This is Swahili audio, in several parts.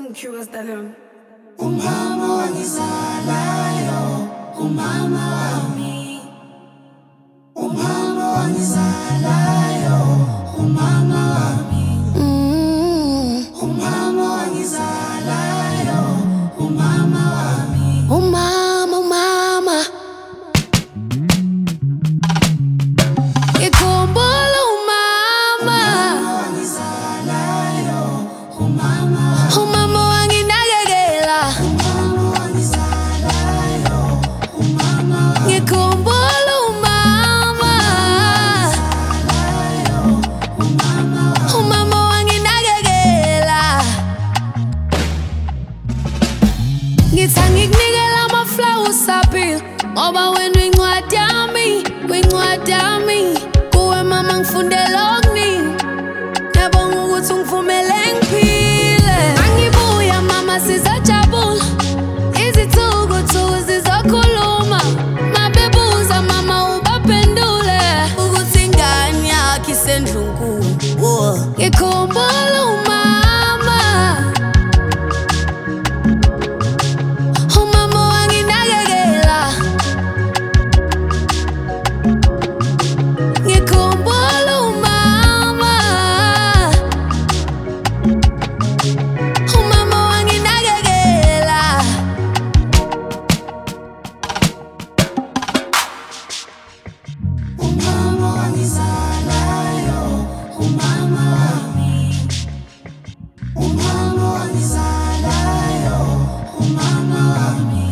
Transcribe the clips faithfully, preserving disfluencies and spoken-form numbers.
Curious Stallion. Umama wangizalayo, umama wami. Umama wangizalayo, umama wami. Mm. Umama wangizalayo, umama wami. Umama, umama. Ngikhumbula umama. Umama wangizalayo, umama wami. Umama wanginakekela. Umama wangizalayo, umama wami. Ngikhumbula umama. Umama wami. Umama wanginakekela. Ngithanda ngikunikela ama-flowers aphila ngoba wena uyincwadi yami, uyincwadi yami. Kuwe mama ngifundela okuningi, ngiyabonga ukuthi ungivumele ngiphile. Angibuya mama sizajabula, izithukuthuku zizokhuluma. Mabebuza mama ubaphendule ukuthi ingane yakho isendlunkulu. Oh. Ngikhumbula umama, umama wanginakekela. Ngikhumbula umama, umama wanginakekela. Umama wangizalayo, umama wami. Umama wangizalayo, umama wami.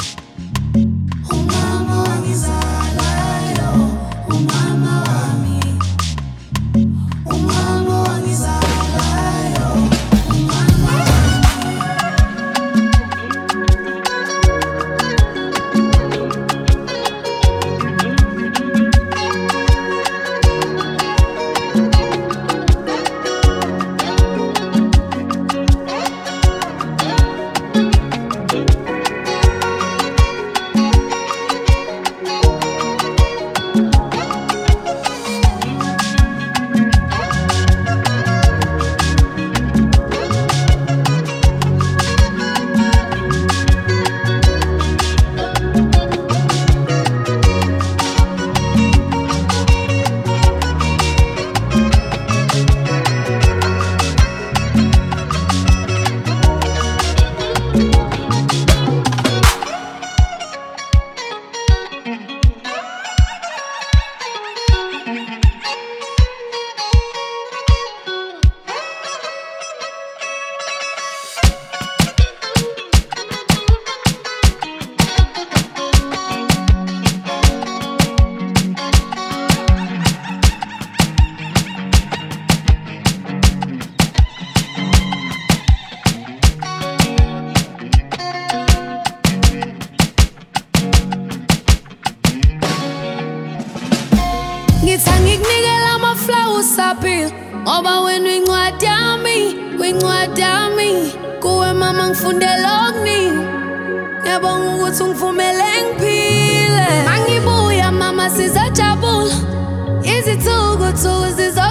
Umama wangizalayo, umama wami. Umama wangizalayo, umama wami. Ngithanda ngikunikela ama-flowers aphila ngoba wena uyincwadi yami, uyincwadi yami. Kuwe mama ngifundela okuningi, ngiyabonga ukuthi ungivumele ngiphile. Angibuya mama sizajabula, izithukuthuku zizo